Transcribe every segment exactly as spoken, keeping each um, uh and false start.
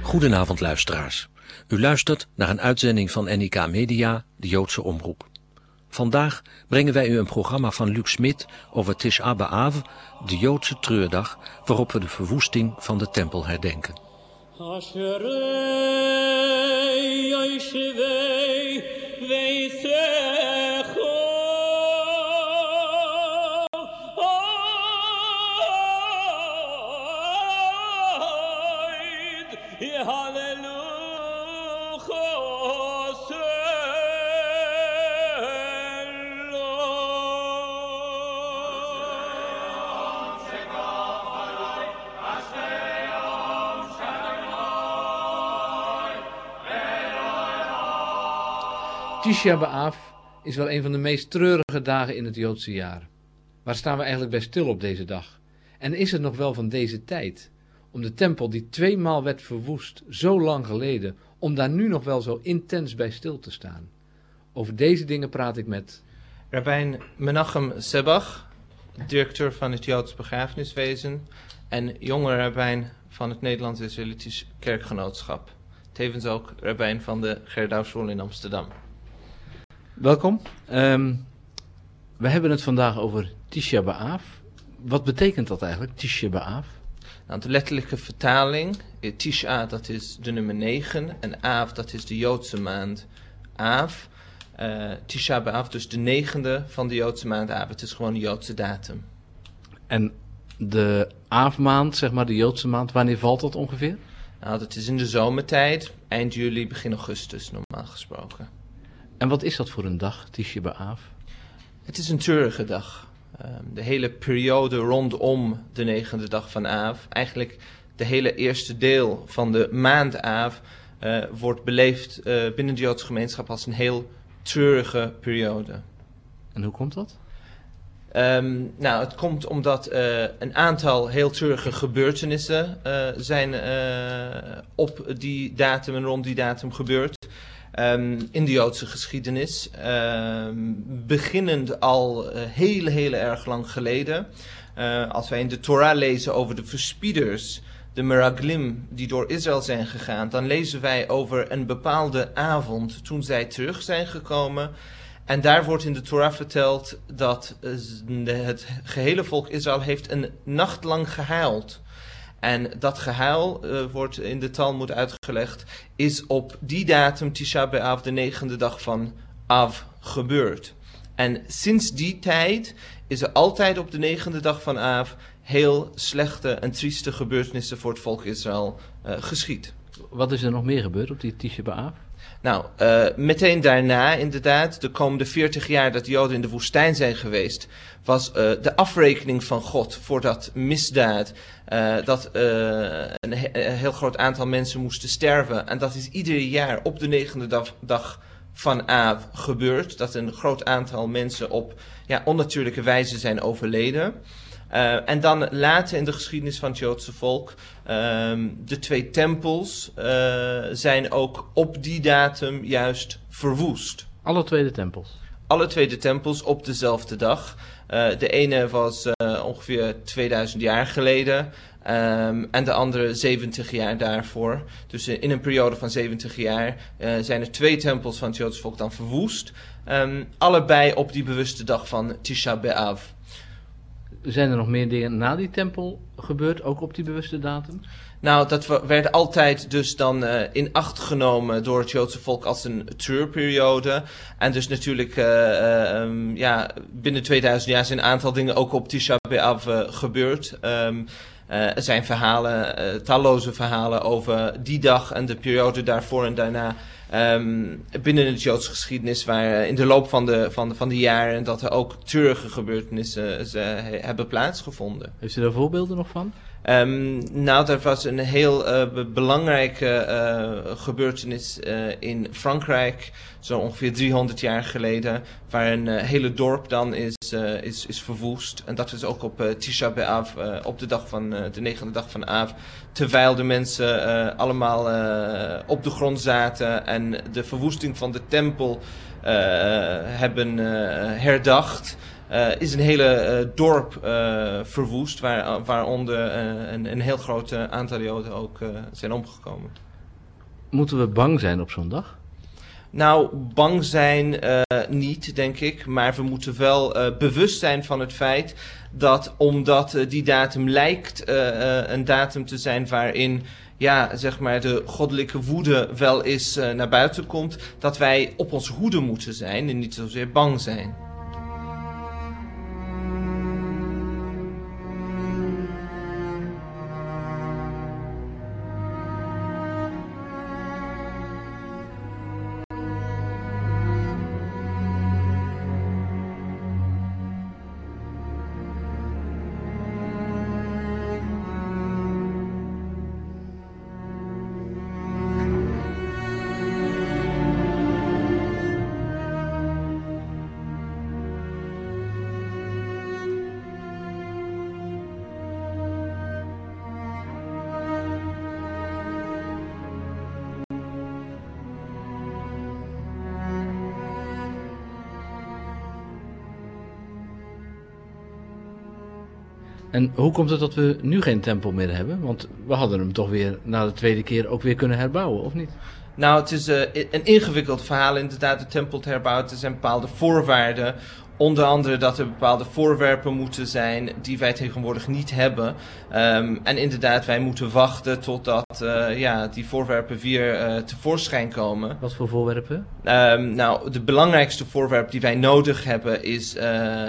Goedenavond luisteraars. U luistert naar een uitzending van N I K Media, de Joodse omroep. Vandaag brengen wij u een programma van Luc Smit over Tisha B'Av, de Joodse treurdag, waarop we de verwoesting van de tempel herdenken. Tisha B'Av is wel een van de meest treurige dagen in het Joodse jaar. Waar staan we eigenlijk bij stil op deze dag? En is het nog wel van deze tijd? Om de tempel die tweemaal werd verwoest, zo lang geleden, om daar nu nog wel zo intens bij stil te staan. Over deze dingen praat ik met Rabbijn Menachem Sebach, directeur van het Joods begrafeniswezen en jonge rabbijn van het Nederlands-Israëlitisch Kerkgenootschap. Tevens ook rabbijn van de Gerdau-school in Amsterdam. Welkom. Um, we hebben het vandaag over Tisha B'Av. Wat betekent dat eigenlijk, Tisha B'Av? Nou, de letterlijke vertaling, Tisha, dat is de nummer negen, en Av, dat is de Joodse maand Av. Uh, Tisha B'Av, dus de negende van de Joodse maand Av. Het is gewoon een Joodse datum. En de Avmaand, zeg maar de Joodse maand, wanneer valt dat ongeveer? Nou, dat is in de zomertijd, eind juli, begin augustus normaal gesproken. En wat is dat voor een dag, Tisha B'Av? Het is een treurige dag. Uh, de hele periode rondom de negende dag van Av, eigenlijk de hele eerste deel van de maand Av, uh, wordt beleefd uh, binnen de Joodse gemeenschap als een heel treurige periode. En hoe komt dat? Um, nou, het komt omdat uh, een aantal heel treurige gebeurtenissen uh, zijn uh, op die datum en rond die datum gebeurd. Um, in de Joodse geschiedenis, um, beginnend al uh, heel, heel erg lang geleden. Uh, als wij in de Torah lezen over de verspieders, de meraglim, die door Israël zijn gegaan, dan lezen wij over een bepaalde avond toen zij terug zijn gekomen. En daar wordt in de Torah verteld dat uh, het gehele volk Israël heeft een nacht lang gehuild. En dat gehuil, uh, wordt in de Talmud uitgelegd, is op die datum, Tisha B'Av, de negende dag van Av, gebeurd. En sinds die tijd is er altijd op de negende dag van Av heel slechte en trieste gebeurtenissen voor het volk Israël uh, geschied. Wat is er nog meer gebeurd op die Tisha B'Av? Nou, uh, meteen daarna inderdaad, de komende veertig jaar dat de Joden in de woestijn zijn geweest, was uh, de afrekening van God voor dat misdaad, uh, dat uh, een, he- een heel groot aantal mensen moesten sterven. En dat is ieder jaar op de negende dag, dag van Av gebeurd, dat een groot aantal mensen op ja, onnatuurlijke wijze zijn overleden. Uh, en dan later in de geschiedenis van het Joodse volk, um, de twee tempels uh, zijn ook op die datum juist verwoest. Alle twee de tempels? Alle twee de tempels op dezelfde dag. Uh, de ene was uh, ongeveer tweeduizend jaar geleden um, en de andere zeventig jaar daarvoor. Dus in een periode van zeventig jaar uh, zijn er twee tempels van het Joodse volk dan verwoest. Um, allebei op die bewuste dag van Tisha B'Av. Zijn er nog meer dingen na die tempel gebeurd, ook op die bewuste datum? Nou, dat werd altijd dus dan uh, in acht genomen door het Joodse volk als een treurperiode. En dus natuurlijk, uh, uh, um, ja, binnen tweeduizend jaar zijn een aantal dingen ook op Tisha B'Av uh, gebeurd. Um, uh, er zijn verhalen, uh, talloze verhalen over die dag en de periode daarvoor en daarna. Um, binnen het Joodse geschiedenis, waar in de loop van de, van de, van de jaren dat er ook treurige gebeurtenissen uh, hebben plaatsgevonden. Heeft u daar voorbeelden nog van? Um, nou, dat was een heel uh, be- belangrijke uh, gebeurtenis uh, in Frankrijk, zo ongeveer driehonderd jaar geleden, waar een uh, hele dorp dan is, uh, is, is verwoest. En dat is ook op uh, Tisha B'Av, uh, op de dag van uh, de negende dag van Av, terwijl de mensen uh, allemaal uh, op de grond zaten en de verwoesting van de tempel uh, hebben uh, herdacht. Uh, is een hele uh, dorp uh, verwoest, waar, waaronder uh, een, een heel groot uh, aantal Joden ook uh, zijn omgekomen. Moeten we bang zijn op zo'n dag? Nou, bang zijn uh, niet, denk ik. Maar we moeten wel uh, bewust zijn van het feit dat omdat uh, die datum lijkt uh, uh, een datum te zijn waarin ja, zeg maar de goddelijke woede wel eens uh, naar buiten komt, dat wij op onze hoede moeten zijn en niet zozeer bang zijn. En hoe komt het dat we nu geen tempel meer hebben? Want we hadden hem toch weer na de tweede keer ook weer kunnen herbouwen, of niet? Nou, het is uh, een ingewikkeld verhaal inderdaad, de tempel te herbouwen. Er zijn bepaalde voorwaarden. Onder andere dat er bepaalde voorwerpen moeten zijn die wij tegenwoordig niet hebben. Um, en inderdaad, wij moeten wachten totdat uh, ja, die voorwerpen weer uh, tevoorschijn komen. Wat voor voorwerpen? Um, nou, de belangrijkste voorwerp die wij nodig hebben is uh,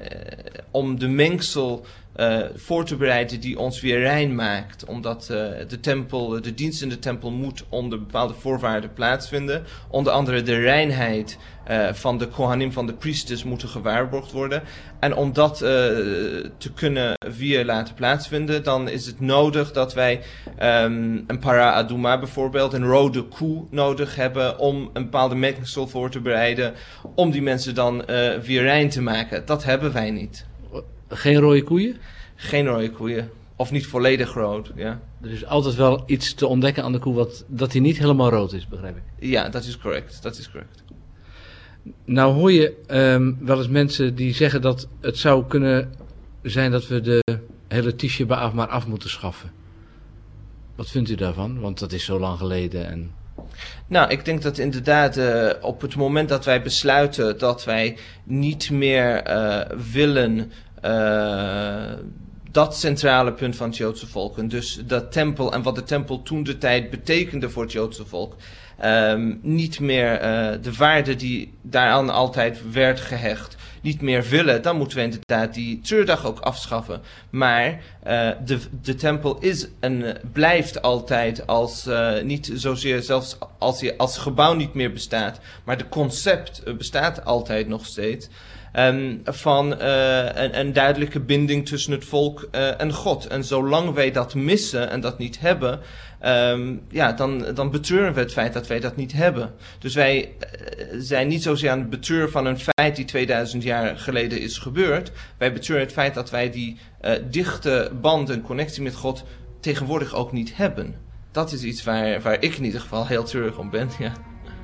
om de mengsel Uh, voor te bereiden die ons weer rein maakt. Omdat uh, de tempel, de dienst in de tempel moet onder bepaalde voorwaarden plaatsvinden. Onder andere de reinheid uh, van de kohanim, van de priesters, moeten gewaarborgd worden. En om dat uh, te kunnen weer laten plaatsvinden, dan is het nodig dat wij um, een para aduma bijvoorbeeld, een rode koe nodig hebben om een bepaalde mengsel voor te bereiden, om die mensen dan uh, weer rein te maken. Dat hebben wij niet. Geen rode koeien? Geen rode koeien. Of niet volledig rood, ja. Er is altijd wel iets te ontdekken aan de koe wat, dat hij niet helemaal rood is, begrijp ik. Ja, dat is correct. Dat is correct. Nou hoor je um, wel eens mensen die zeggen dat het zou kunnen zijn dat we de hele Tisha B'Av maar af moeten schaffen. Wat vindt u daarvan? Want dat is zo lang geleden en... Nou, ik denk dat inderdaad uh, op het moment dat wij besluiten dat wij niet meer uh, willen uh, dat centrale punt van het Joodse volk, en dus dat tempel en wat de tempel toen de tijd betekende voor het Joodse volk, um, niet meer uh, de waarde die daaraan altijd werd gehecht, niet meer willen, dan moeten we inderdaad die treurdag ook afschaffen. Maar uh, de, de tempel is en blijft altijd als, uh, niet zozeer zelfs als hij als gebouw niet meer bestaat, maar de concept uh, bestaat altijd nog steeds. Um, van uh, een, een duidelijke binding tussen het volk uh, en God. En zolang wij dat missen en dat niet hebben, um, ja, dan, dan betreuren we het feit dat wij dat niet hebben. Dus wij uh, zijn niet zozeer aan het betreuren van een feit die tweeduizend jaar geleden is gebeurd. Wij betreuren het feit dat wij die uh, dichte band en connectie met God tegenwoordig ook niet hebben. Dat is iets waar, waar ik in ieder geval heel treurig om ben, ja.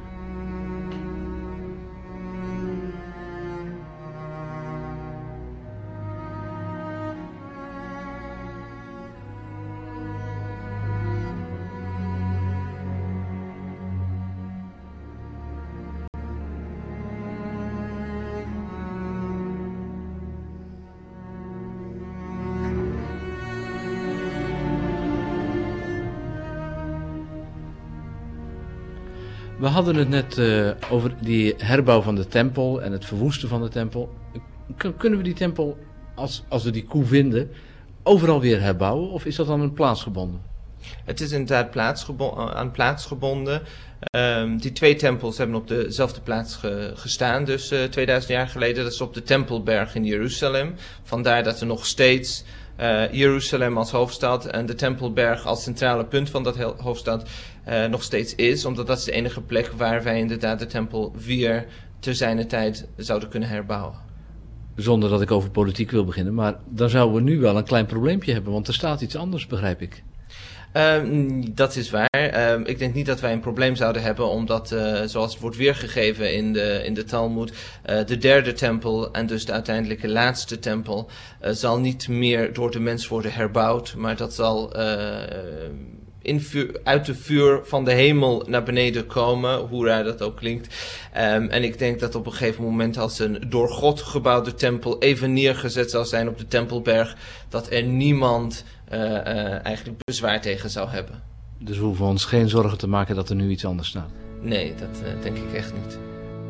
We hadden het net uh, over die herbouw van de tempel en het verwoesten van de tempel. K- kunnen we die tempel, als, als we die koe vinden, overal weer herbouwen? Of is dat dan een plaatsgebonden? Het is inderdaad plaatsgebo- aan plaatsgebonden. Um, die twee tempels hebben op dezelfde plaats ge- gestaan, dus uh, tweeduizend jaar geleden. Dat is op de Tempelberg in Jeruzalem. Vandaar dat er nog steeds uh, Jeruzalem als hoofdstad en de Tempelberg als centrale punt van dat he- hoofdstad uh, nog steeds is. Omdat dat is de enige plek waar wij inderdaad de tempel weer te zijner tijd zouden kunnen herbouwen. Zonder dat ik over politiek wil beginnen, maar dan zouden we nu wel een klein probleempje hebben, want er staat iets anders, begrijp ik. Um, dat is waar. Um, ik denk niet dat wij een probleem zouden hebben, omdat, uh, zoals het wordt weergegeven in de, in de Talmud, uh, de derde tempel en dus de uiteindelijke laatste tempel uh, zal niet meer door de mens worden herbouwd, maar dat zal uh, in vuur, uit de vuur van de hemel naar beneden komen, hoe raar dat ook klinkt. Um, en ik denk dat op een gegeven moment, als een door God gebouwde tempel even neergezet zal zijn op de Tempelberg, dat er niemand uh, uh, eigenlijk bezwaar tegen zou hebben. Dus we hoeven ons geen zorgen te maken dat er nu iets anders staat? Nee, dat uh, denk ik echt niet.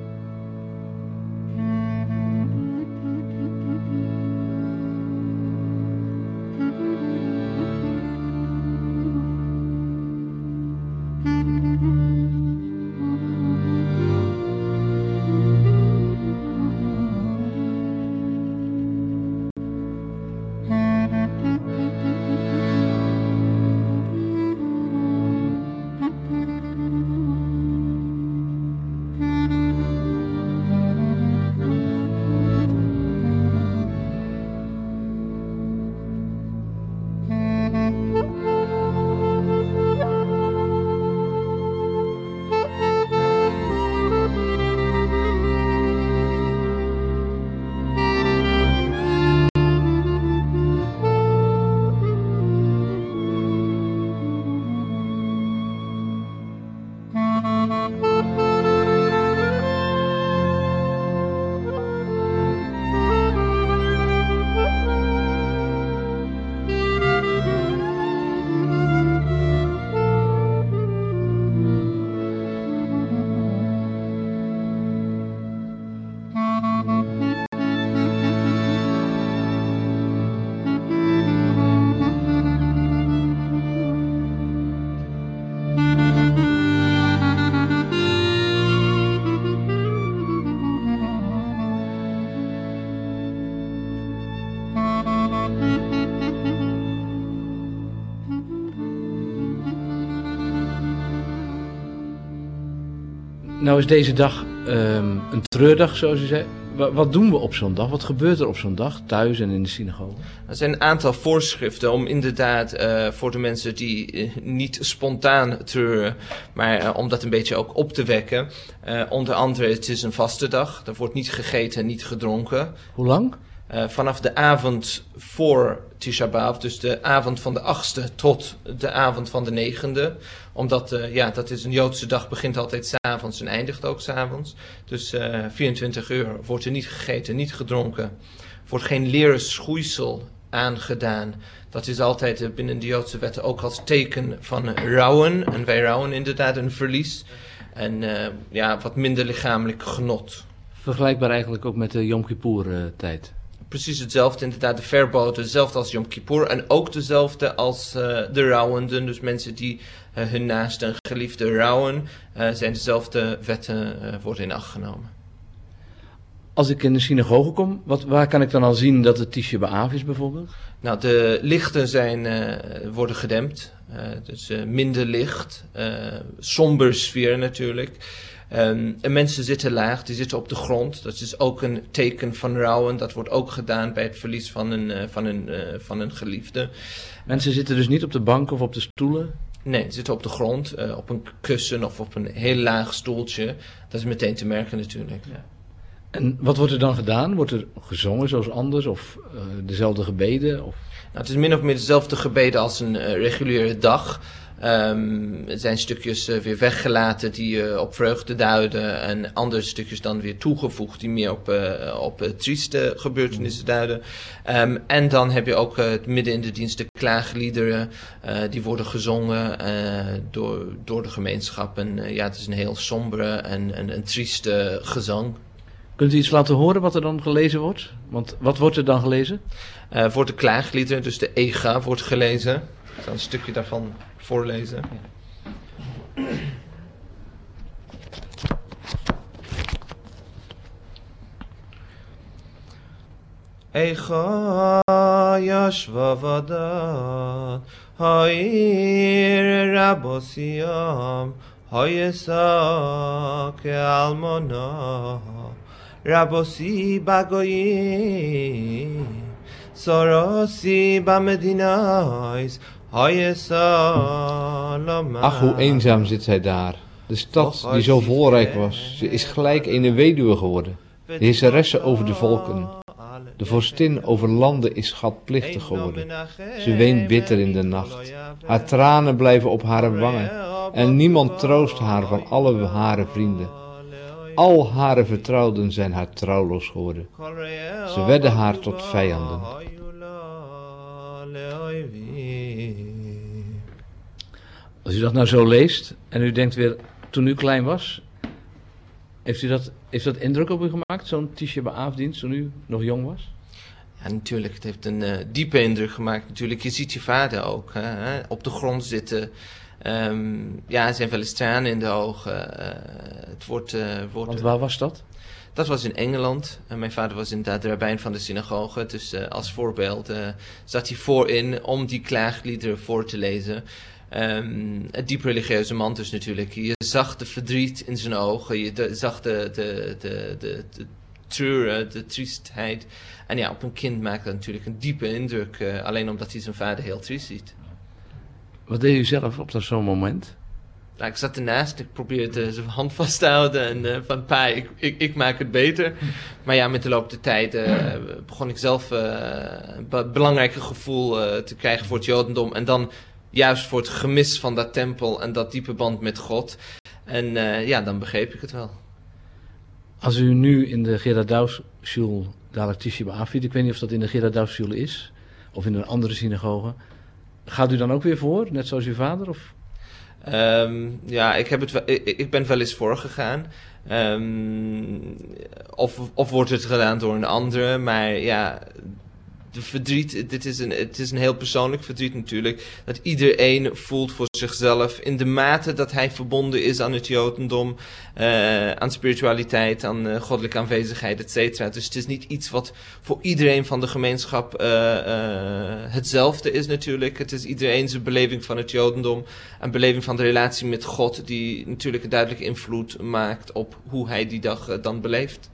Nou is deze dag um, een treurdag, zoals u zei. Wat, wat doen we op zo'n dag? Wat gebeurt er op zo'n dag, thuis en in de synagoge? Er zijn een aantal voorschriften om inderdaad uh, voor de mensen die uh, niet spontaan treuren, maar uh, om dat een beetje ook op te wekken. Uh, onder andere, het is een vaste dag. Er wordt niet gegeten en niet gedronken. Hoe lang? Uh, vanaf de avond voor Tisha B'Av, dus de avond van de achtste tot de avond van de negende. Omdat, uh, ja, dat is een Joodse dag, begint altijd 's avonds en eindigt ook 's avonds. Dus uh, vierentwintig uur wordt er niet gegeten, niet gedronken. Wordt geen leren schoeisel aangedaan. Dat is altijd uh, binnen de Joodse wetten ook als teken van uh, rouwen. En wij rouwen inderdaad een verlies. En uh, ja, wat minder lichamelijk genot. Vergelijkbaar eigenlijk ook met de Yom Kippur uh, tijd. Precies hetzelfde, inderdaad, de verboden, dezelfde als Yom Kippur en ook dezelfde als uh, de rouwenden. Dus mensen die uh, hun naaste en geliefde rouwen, uh, zijn dezelfde wetten uh, worden in acht genomen. Als ik in de synagoge kom, wat, waar kan ik dan al zien dat het Tisha B'Av is bijvoorbeeld? Nou, de lichten zijn, uh, worden gedempt, uh, dus uh, minder licht, uh, somber sfeer natuurlijk. Um, en mensen zitten laag, die zitten op de grond. Dat is ook een teken van rouwen. Dat wordt ook gedaan bij het verlies van een, uh, van een, uh, van een geliefde. Mensen zitten dus niet op de bank of op de stoelen? Nee, die zitten op de grond, uh, op een kussen of op een heel laag stoeltje. Dat is meteen te merken natuurlijk. Ja. En wat wordt er dan gedaan? Wordt er gezongen zoals anders of uh, dezelfde gebeden? Of? Nou, het is min of meer dezelfde gebeden als een uh, reguliere dag. Um, er zijn stukjes uh, weer weggelaten die uh, op vreugde duiden en andere stukjes dan weer toegevoegd die meer op, uh, op uh, trieste gebeurtenissen duiden. Um, en dan heb je ook uh, midden in de dienst de klaagliederen, uh, die worden gezongen uh, door, door de gemeenschap. En uh, ja, het is een heel sombere en, en een trieste gezang. Kunt u iets laten horen wat er dan gelezen wordt? Want wat wordt er dan gelezen? Uh, wordt de klaagliederen, dus de Ega, wordt gelezen. Ik zal een stukje daarvan voorlezen. Ja. Ega yashva vadat ha'ir rabosiyam ha'yesa ke'almona rabosi bagoyim sorasi bamedinais. Ach, hoe eenzaam zit zij daar. De stad die zo volrijk was, ze is gelijk een weduwe geworden. De heerseresse over de volken. De vorstin over landen is schatplichtig geworden. Ze weent bitter in de nacht. Haar tranen blijven op haar wangen en niemand troost haar van alle haar vrienden. Al haar vertrouwden zijn haar trouwloos geworden. Ze werden haar tot vijanden. Als u dat nou zo leest en u denkt weer, toen u klein was, heeft u dat, heeft dat indruk op u gemaakt, zo'n Tisha B'Av-dienst, toen u nog jong was? Ja, natuurlijk. Het heeft een uh, diepe indruk gemaakt. Natuurlijk, je ziet je vader ook hè, op de grond zitten. Um, ja, er zijn wel eens tranen in de ogen. Uh, het wordt, uh, wordt, Want waar was dat? Dat was in Engeland. Uh, mijn vader was inderdaad de rabbijn van de synagoge. Dus uh, als voorbeeld uh, zat hij voorin om die klaagliederen voor te lezen. Um, een diep religieuze man dus natuurlijk. Je zag de verdriet in zijn ogen. Je de, zag de, de, de, de, de treuren, de triestheid. En ja, op een kind maakt dat natuurlijk een diepe indruk. Uh, alleen omdat hij zijn vader heel triest ziet. Wat deed u zelf op zo'n moment? Nou, ik zat ernaast, ik probeerde zijn hand vast te houden en uh, van pa, ik, ik, ik maak het beter. Maar ja, met de loop der tijd uh, begon ik zelf uh, een be- belangrijker gevoel uh, te krijgen voor het Jodendom. En dan juist voor het gemis van dat tempel en dat diepe band met God. En uh, ja, dan begreep ik het wel. Als u nu in de Gerard Douws-schule dadelijk Tisha B'Av viert, ik weet niet of dat in de Gerard Douws-schule is, of in een andere synagoge, gaat u dan ook weer voor, net zoals uw vader? Of? Um, ja, ik, heb het wel, ik, ik ben wel eens voorgegaan. Um, of, of wordt het gedaan door een andere, maar ja, de verdriet, dit is een, het is een heel persoonlijk verdriet natuurlijk, dat iedereen voelt voor zichzelf in de mate dat hij verbonden is aan het Jodendom, uh, aan spiritualiteit, aan uh, goddelijke aanwezigheid, et cetera. Dus het is niet iets wat voor iedereen van de gemeenschap uh, uh, hetzelfde is natuurlijk. Het is iedereen zijn beleving van het Jodendom, een beleving van de relatie met God, die natuurlijk een duidelijke invloed maakt op hoe hij die dag uh, dan beleeft.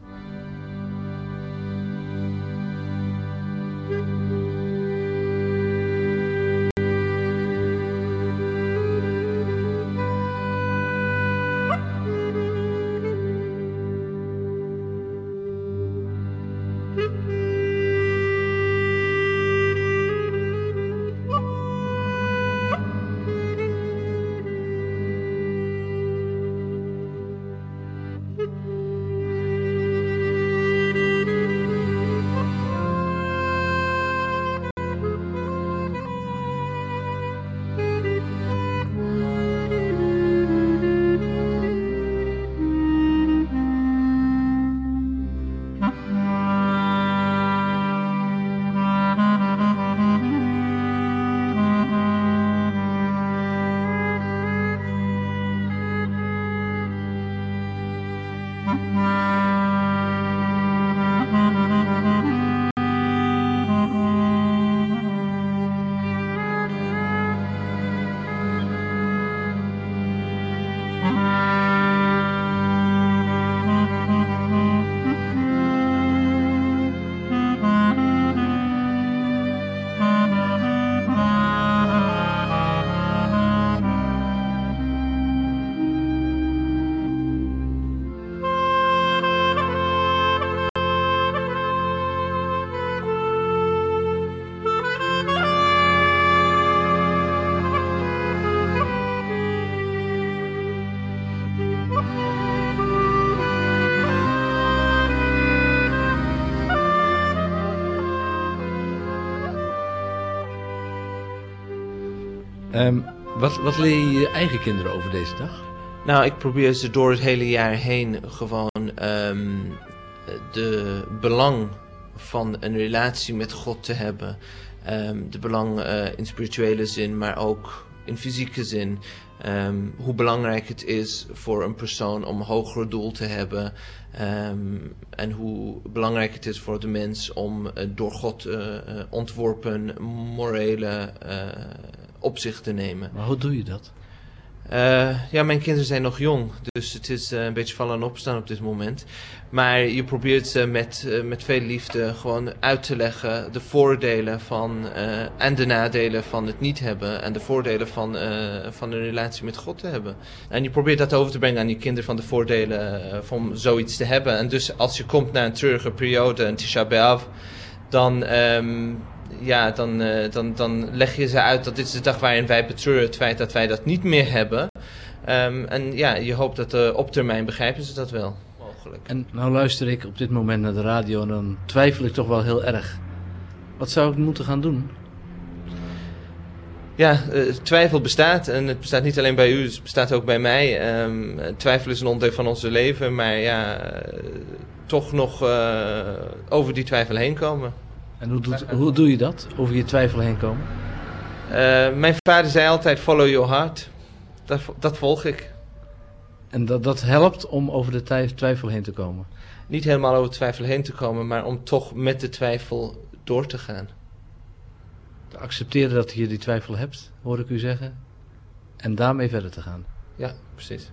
Um, wat, wat leer je je eigen kinderen over deze dag? Nou, ik probeer ze door het hele jaar heen gewoon um, de belang van een relatie met God te hebben. Um, de belang uh, in spirituele zin, maar ook in fysieke zin. Um, hoe belangrijk het is voor een persoon om een hoger doel te hebben. Um, en hoe belangrijk het is voor de mens om uh, door God uh, uh, ontworpen morele uh, opzicht te nemen. Maar hoe doe je dat? Uh, ja, mijn kinderen zijn nog jong, dus het is uh, een beetje vallen en opstaan op dit moment. Maar je probeert ze met, uh, met veel liefde gewoon uit te leggen de voordelen van, uh, en de nadelen van het niet hebben. En de voordelen van, uh, van een relatie met God te hebben. En je probeert dat over te brengen aan je kinderen van de voordelen uh, van zoiets te hebben. En dus als je komt naar een treurige periode, een Tisha B'Av, dan... Um, ja, dan, uh, dan, dan leg je ze uit dat dit is de dag waarin wij betreuren het feit dat wij dat niet meer hebben. Um, en ja, je hoopt dat uh, op termijn begrijpen ze dat wel. Mogelijk. En nou luister ik op dit moment naar de radio en dan twijfel ik toch wel heel erg. Wat zou ik moeten gaan doen? Ja, uh, twijfel bestaat en het bestaat niet alleen bij u, het bestaat ook bij mij. Um, twijfel is een onderdeel van ons leven, maar ja, uh, toch nog uh, over die twijfel heen komen. En hoe, doet, hoe doe je dat, over je twijfel heen komen? Uh, mijn vader zei altijd, follow your heart. Dat, dat volg ik. En dat, dat helpt om over de twijfel heen te komen? Niet helemaal over de twijfel heen te komen, maar om toch met de twijfel door te gaan. Te accepteren dat je die twijfel hebt, hoor ik u zeggen. En daarmee verder te gaan. Ja, precies.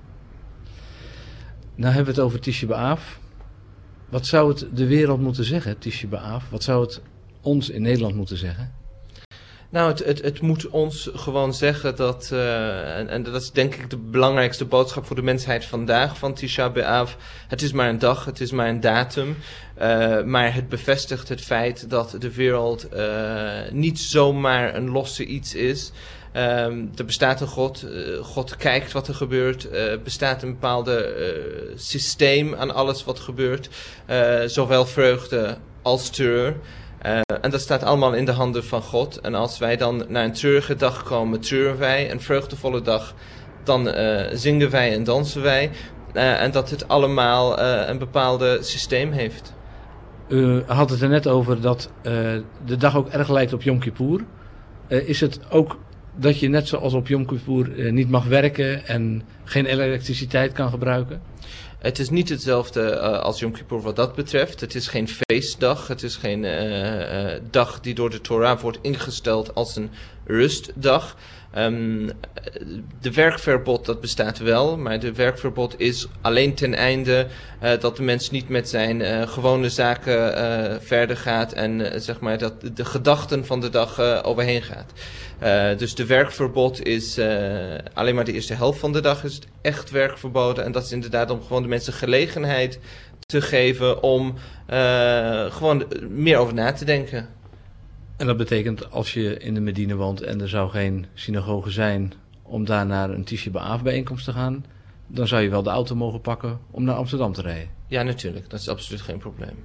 Nou hebben we het over Tisha B'Av. Wat zou het de wereld moeten zeggen, Tisha B'Av? Wat zou het ons in Nederland moeten zeggen? Nou, het, het, het moet ons gewoon zeggen dat, uh, en, en dat is denk ik de belangrijkste boodschap voor de mensheid vandaag van Tisha B'Av. Het is maar een dag, het is maar een datum, uh, maar het bevestigt het feit dat de wereld uh, niet zomaar een losse iets is. Um, er bestaat een God, uh, God kijkt wat er gebeurt, er uh, bestaat een bepaalde uh, systeem aan alles wat gebeurt, uh, zowel vreugde als terreur. Uh, en dat staat allemaal in de handen van God. En als wij dan naar een treurige dag komen, treuren wij. Een vreugdevolle dag, dan uh, zingen wij en dansen wij. Uh, en dat het allemaal uh, een bepaalde systeem heeft. U had het er net over dat uh, de dag ook erg lijkt op Yom Kippur. Uh, is het ook dat je net zoals op Yom Kippur uh, niet mag werken en geen elektriciteit kan gebruiken? Het is niet hetzelfde uh, als Yom Kippur wat dat betreft. Het is geen feestdag. Het is geen uh, uh, dag die door de Torah wordt ingesteld als een rustdag. Um, de werkverbod dat bestaat wel, maar de werkverbod is alleen ten einde uh, dat de mens niet met zijn uh, gewone zaken uh, verder gaat en uh, zeg maar dat de gedachten van de dag uh, overheen gaat. Uh, dus de werkverbod is uh, alleen maar de eerste helft van de dag is het echt werkverboden en dat is inderdaad om gewoon de mensen gelegenheid te geven om uh, gewoon meer over na te denken. En dat betekent als je in de Medine woont en er zou geen synagoge zijn om daar naar een Tisha B'Av bijeenkomst te gaan, dan zou je wel de auto mogen pakken om naar Amsterdam te rijden. Ja, natuurlijk. Dat is absoluut geen probleem.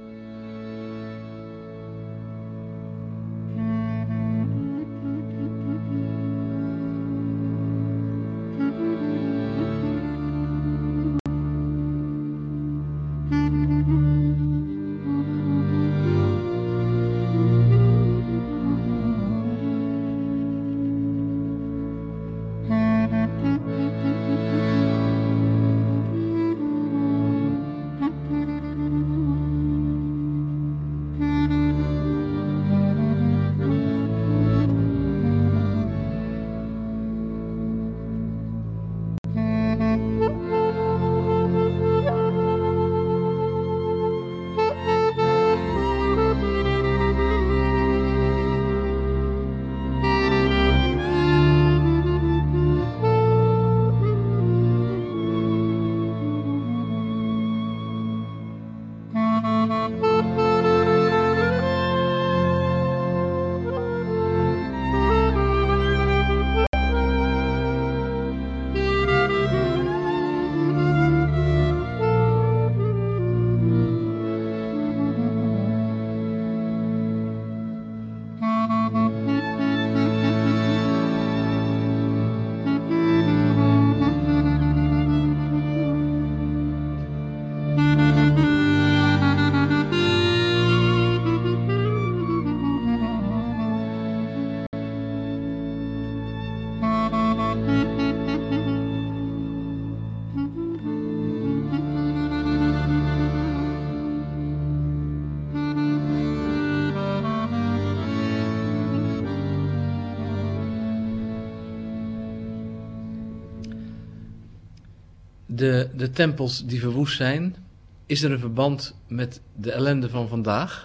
De, de tempels die verwoest zijn, is er een verband met de ellende van vandaag?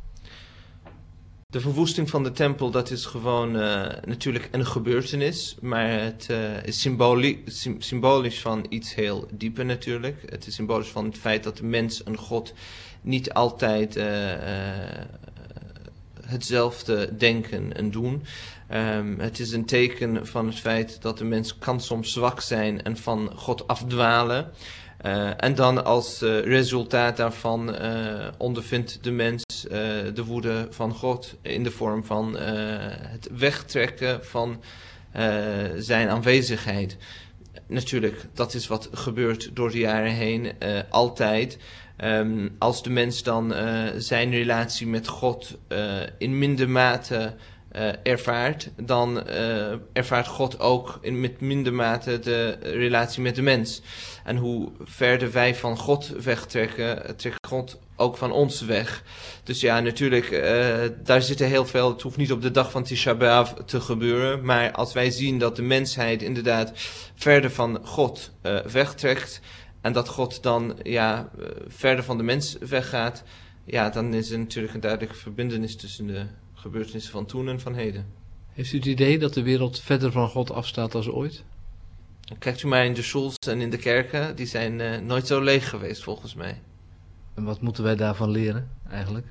De verwoesting van de tempel, dat is gewoon uh, natuurlijk een gebeurtenis, maar het uh, is symboli- sym- symbolisch van iets heel dieper natuurlijk. Het is symbolisch van het feit dat de mens een God niet altijd uh, uh, hetzelfde denken en doen. Um, het is een teken van het feit dat de mens kan soms zwak zijn en van God afdwalen. Uh, en dan als uh, resultaat daarvan uh, ondervindt de mens uh, de woede van God in de vorm van uh, het wegtrekken van uh, zijn aanwezigheid. Natuurlijk, dat is wat gebeurt door de jaren heen, uh, altijd. Um, als de mens dan uh, zijn relatie met God uh, in minder mate uh, ervaart, dan uh, ervaart God ook in met minder mate de relatie met de mens. En hoe verder wij van God wegtrekken, trekt God ook van ons weg. Dus ja, natuurlijk, uh, daar zitten heel veel, het hoeft niet op de dag van Tisha B'Av te gebeuren, maar als wij zien dat de mensheid inderdaad verder van God uh, wegtrekt, en dat God dan ja, uh, verder van de mens weggaat, ja, dan is er natuurlijk een duidelijke verbintenis tussen de gebeurtenissen van toen en van heden. Heeft u het idee dat de wereld verder van God afstaat als ooit? Kijkt u maar in de shuls en in de kerken, die zijn uh, nooit zo leeg geweest volgens mij. En wat moeten wij daarvan leren eigenlijk?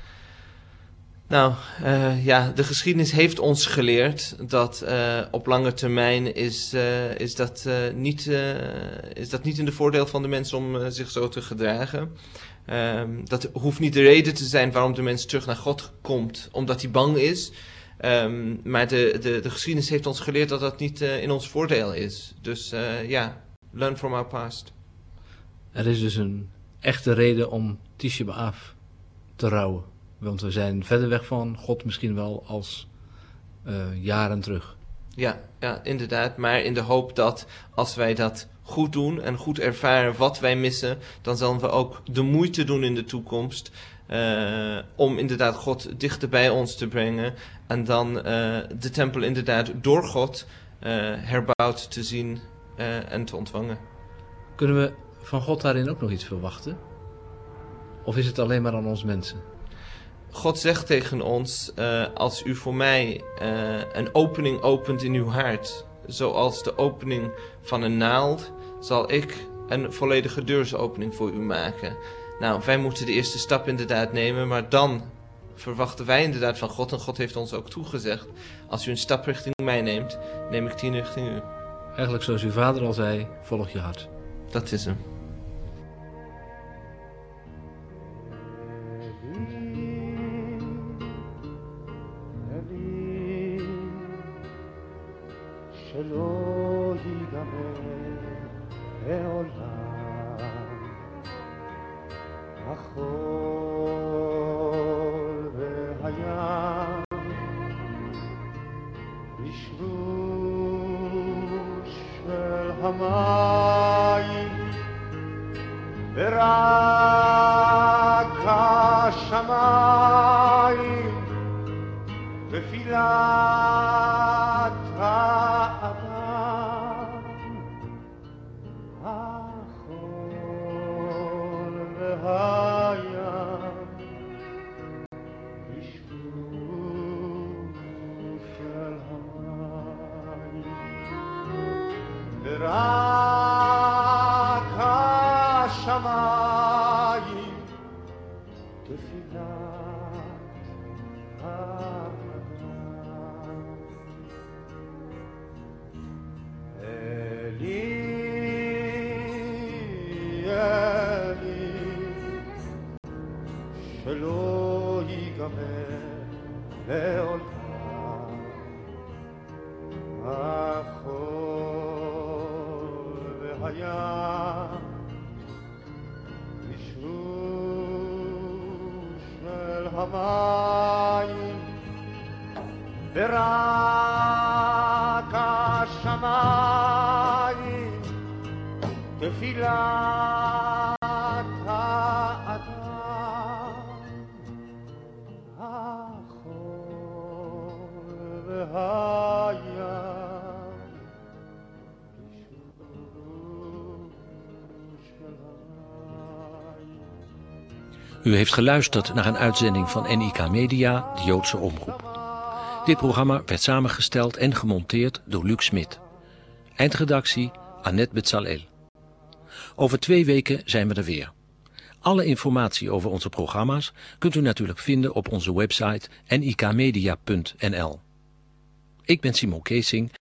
Nou, uh, ja, de geschiedenis heeft ons geleerd dat uh, op lange termijn is, uh, is, dat, uh, niet, uh, is dat niet in de voordeel van de mens om uh, zich zo te gedragen. Um, dat hoeft niet de reden te zijn waarom de mens terug naar God komt, omdat hij bang is. Um, maar de, de, de geschiedenis heeft ons geleerd dat dat niet uh, in ons voordeel is. Dus ja, uh, yeah, learn from our past. Er is dus een echte reden om Tisha B'Av te rouwen. Want we zijn verder weg van God misschien wel als uh, jaren terug. Ja, ja, inderdaad. Maar in de hoop dat als wij dat goed doen en goed ervaren wat wij missen, dan zullen we ook de moeite doen in de toekomst uh, om inderdaad God dichter bij ons te brengen. En dan uh, de tempel inderdaad door God uh, herbouwd te zien uh, en te ontvangen. Kunnen we van God daarin ook nog iets verwachten? Of is het alleen maar aan ons mensen? God zegt tegen ons, uh, als u voor mij uh, een opening opent in uw hart, zoals de opening van een naald, zal ik een volledige deursopening voor u maken. Nou, wij moeten de eerste stap inderdaad nemen, maar dan verwachten wij inderdaad van God, en God heeft ons ook toegezegd, als u een stap richting mij neemt, neem ik tien richting u. Eigenlijk zoals uw vader al zei, volg je hart. Dat is hem. שלא ייגמר לעולם החול והים בשלוש של המים ורק השמיים תפילת האדם החול והים בשלוש של המים ורק השמיים תפילת האדם אלי אלי שלא ייגמר לעולם החול והים בשלוש של המים ורק השמיים תפילת האדם החול והים בשלוש של המים. U heeft geluisterd naar een uitzending van N I K Media, de Joodse Omroep. Dit programma werd samengesteld en gemonteerd door Luc Smit. Eindredactie Annette Bezalel. Over twee weken zijn we er weer. Alle informatie over onze programma's kunt u natuurlijk vinden op onze website n i k media punt n l. Ik ben Simon Keesing